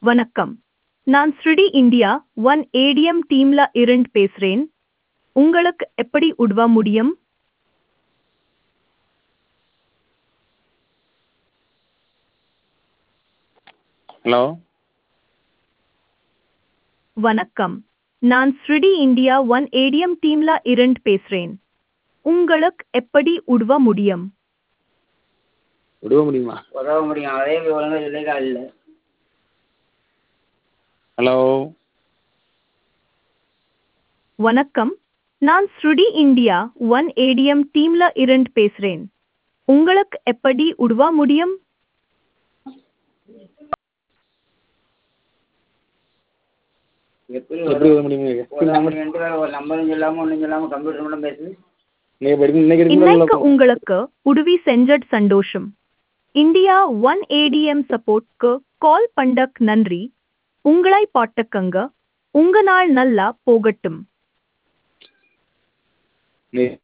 வணக்கம். நான் ஸ்ருடி India one ATM டீம்ல இருந்து பேசுறேன். உங்களுக்கு எப்படி உதவ முடியும்? ஹலோ. வணக்கம். நான் ஸ்ருடி இந்தியா ஒன் ஏடிஎம் டீம்ல இருந்து பேசுறேன். உங்களுக்கு எப்படி உதவ முடியும்? விடுவ முடியுமா? உதவ முடியும். அதே ஒழுங்கா சொல்லிக்கா இல்லை. ஹலோ. வணக்கம். நான் ஸ்ருடி இந்தியா ஒன் ஏடிஎம் டீம்ல இருந்து பேசுறேன். உங்களுக்கு எப்படி உதவ முடியும்? எப்படி எப்படி விட முடியுங்க? உதவ முடியும்ட்டு வேற ஒரு நம்பரும் சொல்லாம ஒன்றும் சொல்லாம கம்ப்யூட்டர் மட்டும் பேசு. இன்னைக்கு உங்களுக்கு உதவி செஞ்சது சந்தோஷம். இந்தியா ஒன் ஏடிஎம் சப்போர்ட்க்கு கால் பண்ணக் நன்றி. உங்களை பாட்டுக்கங்க. உங்க நாள் நல்லா போகட்டும். இன்னைக்கு